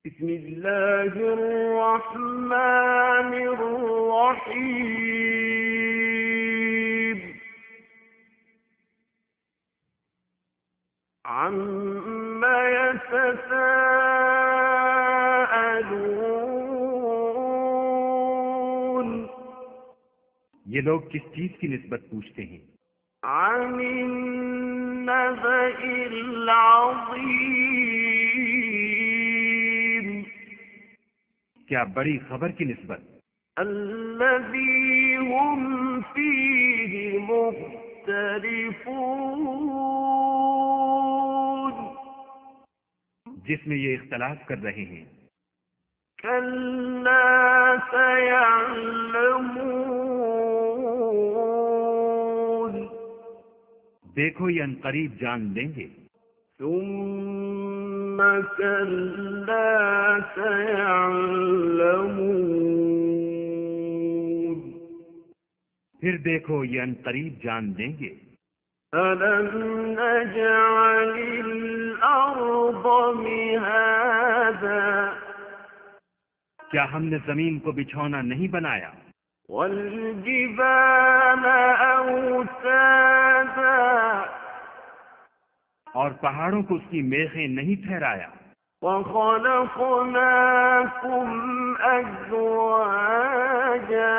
بسم اللہ الرحمن الرحیم عما يتساءلون یہ لوگ کس چیز کی نسبت پوچھتے ہیں؟ عن النبأ العظیم کیا بڑی خبر کی نسبت؟ الذی هم فیہ مختلفون جس میں یہ اختلاف کر رہے ہیں۔ کلا سیعلمون دیکھو یہ عنقریب جان لیں گے۔ ثم كلا سيعلمون پھر دیکھو یہ عنقریب جان لیں گے۔ ألم نجعل الأرض مهادا کیا ہم نے زمین کو بچھونا نہیں بنایا؟ والجبال أوتادا اور پہاڑوں کو اس کی میخیں نہیں ٹھہرایا؟ وخلقناكم أزواجا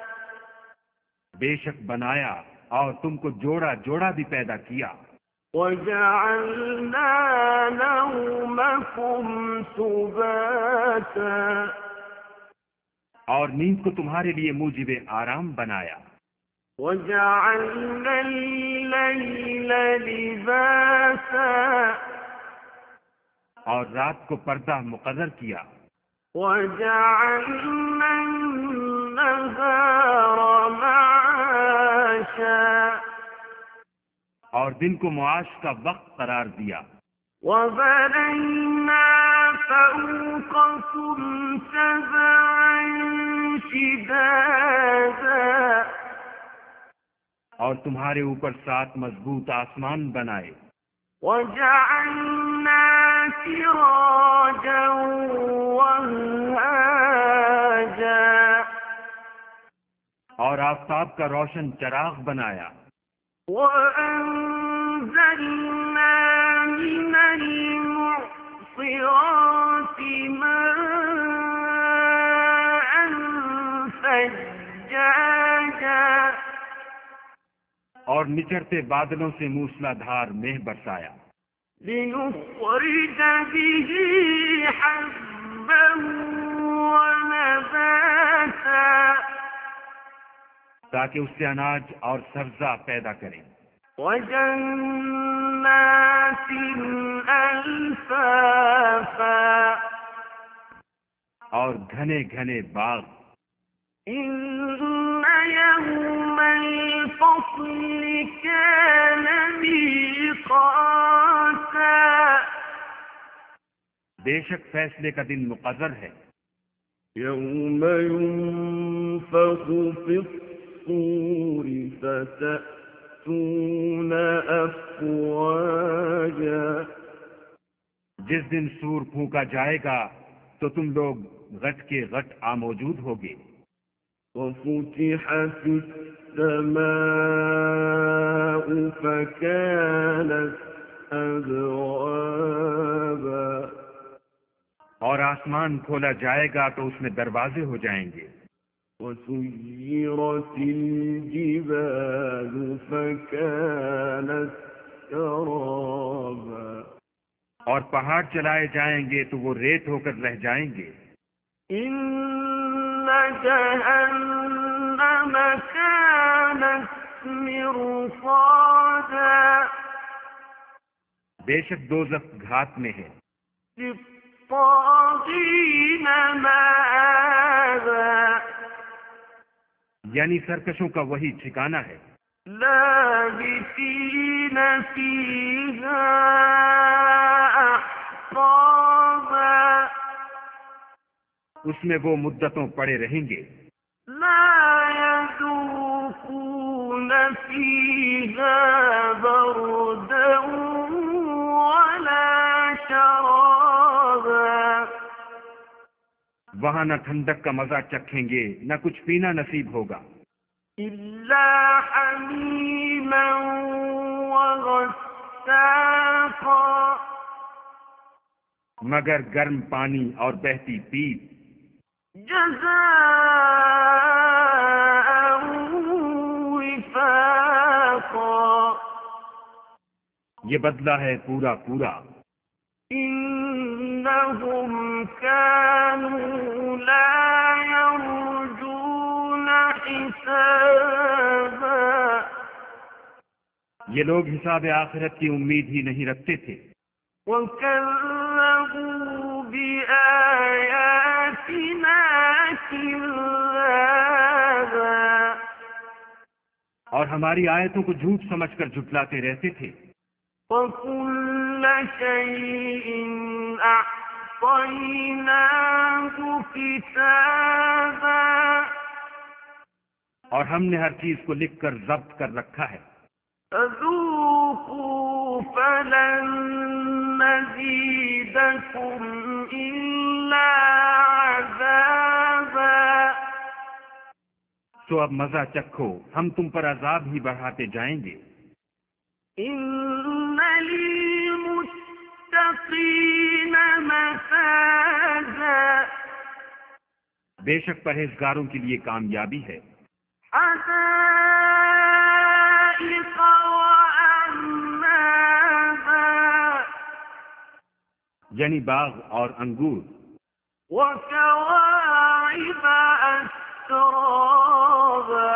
بے شک بنایا اور تم کو جوڑا جوڑا بھی پیدا کیا۔ وجعلنا نومكم سباتا اور نیند کو تمہارے لیے موجب آرام بنایا۔ وجعلنا الليل لباسا اور رات کو پردہ مقرر کیا۔ وجعلنا النهار معاشا اور دن کو معاش کا وقت قرار دیا۔ وبنينا فوقكم سبعا شدادا اور تمہارے اوپر 7 مضبوط آسمان بنائے۔ وجعلنا سراجا وهاجا اور آفتاب کا روشن چراغ بنایا۔ وأنزلنا من المعصرات ماء ثجاجا اور نچرتے بادلوں سے موسلا دھار مہ برسایا۔ لنخرج به حبا ونباتا تاکہ اس سے اناج اور سبزہ پیدا کریں۔ وجنات الفافا اور گھنے گھنے باغ۔ ان يوم الفصل كان ميقاتا بے شک فیصلے کا دن مقرر ہے۔ يوم ينفخ في الصور فتأتون أفواجا جس دن سور پھونکا جائے گا تو تم لوگ غٹ کے غٹ موجود ہوگے۔ وفتحت السماء فكانت أبوابا اور آسمان کھولا جائے گا تو اس میں دروازے ہو جائیں گے۔ وسيرت الجبال فكانت سرابا اور پہاڑ چلائے جائیں گے تو وہ ریت ہو کر رہ جائیں گے۔ إن جهنم كانت مرصادا بے شک دوزخ گھات میں ہے۔ للطاغين مآبا یعنی سرکشوں کا وہی ٹھکانہ ہے۔ لابثين فيها أحقابا اس میں وہ مدتوں پڑے رہیں گے۔ لا يذوقون فيها بردا ولا شرابا وہاں نہ ٹھنڈک کا مزہ چکھیں گے نہ کچھ پینا نصیب ہوگا، إلا حميما وغساقا مگر گرم پانی اور بہتی پیپ، جزاء وفاقا یہ بدلہ ہے پورا پورا۔ إنهم كانوا لا يرجون حسابا یہ لوگ حساب آخرت کی امید ہی نہیں رکھتے تھے، وكذبوا بآياتنا كذابا اور ہماری آیتوں کو جھوٹ سمجھ کر جھٹلاتے رہتے تھے، وكل شيء أحصيناه كتابا اور ہم نے ہر چیز کو لکھ کر ضبط کر رکھا ہے۔ فذوقوا فلن نزيدكم إلا عذابا تو اب مزہ چکھو، ہم تم پر عذاب ہی بڑھاتے جائیں گے۔ إن للمتقين مفازا بے شک پرہیزگاروں کے لیے کامیابی ہے، حدائق وأعنابا یعنی باغ اور انگور، وكواعب أترابا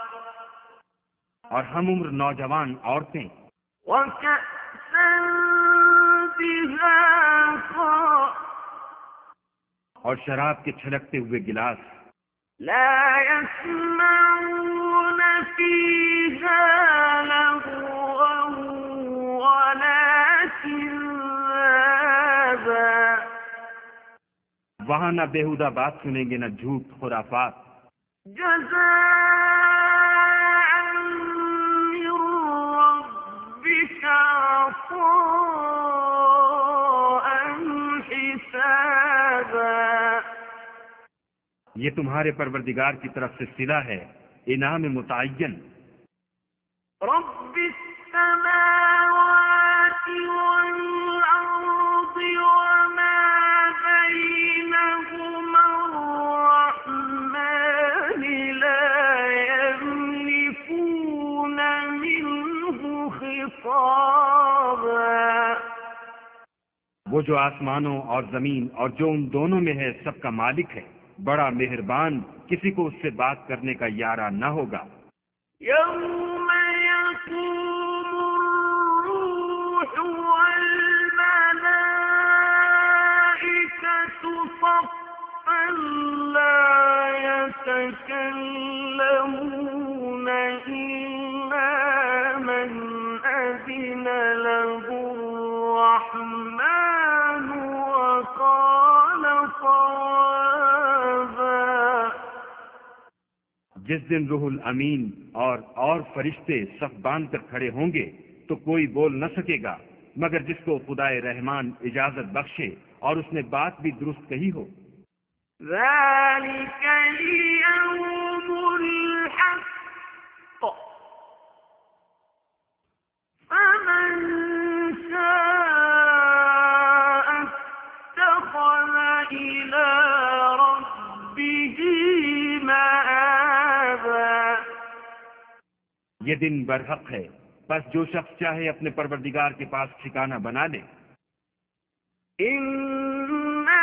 اور ہم عمر نوجوان عورتیں، وكأسا دهاقا اور شراب کے چھلکتے ہوئے گلاس، لا يسمعون فيها لغوا ولا كذابا وہاں نہ بیہودہ بات سنیں گے نہ جھوٹ خرافات، جزاء من ربك عطاء حسابا یہ تمہارے پروردگار کی طرف سے صلہ ہے، انعام متعین۔ رب السماوات والأرض وما بينهما الرحمن لا يملكون منه خطابا وہ جو آسمانوں اور زمین اور جو ان دونوں میں ہے سب کا مالک ہے، بڑا مہربان، کسی کو اس سے بات کرنے کا یارہ نہ ہوگا۔ يوم يقوم الروح والملائكة صفا لا يتكلمون إلا من أذن له الرحمن وقال صوابا جس دن روح الامین اور فرشتے صف باندھ کر کھڑے ہوں گے تو کوئی بول نہ سکے گا مگر جس کو خدائے رحمان اجازت بخشے اور اس نے بات بھی درست کہی ہو۔ ذلك اليوم الحق فمن شاء اتخذ إلى ربه مآبا یہ دن برحق ہے، بس جو شخص چاہے اپنے پروردگار کے پاس ٹھکانہ بنا لے۔ إنا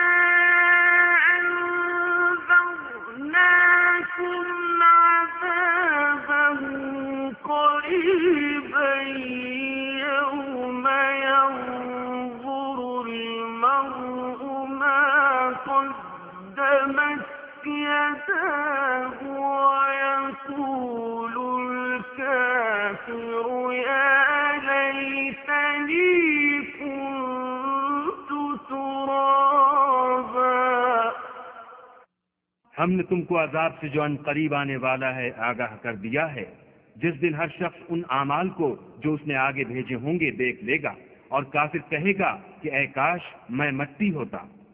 أنذرناكم عذابا قريبا يوم ينظر المرء ما قدمت يداه ويقول الكافر يا ليتني كنت ترابا ہم نے تم کو عذاب سے جو ان قریب آنے والا ہے آگاہ کر دیا ہے، جس دن ہر شخص ان اعمال کو جو اس نے آگے بھیجے ہوں گے دیکھ لے گا اور کافر کہے گا کہ اے کاش میں مٹی ہوتا۔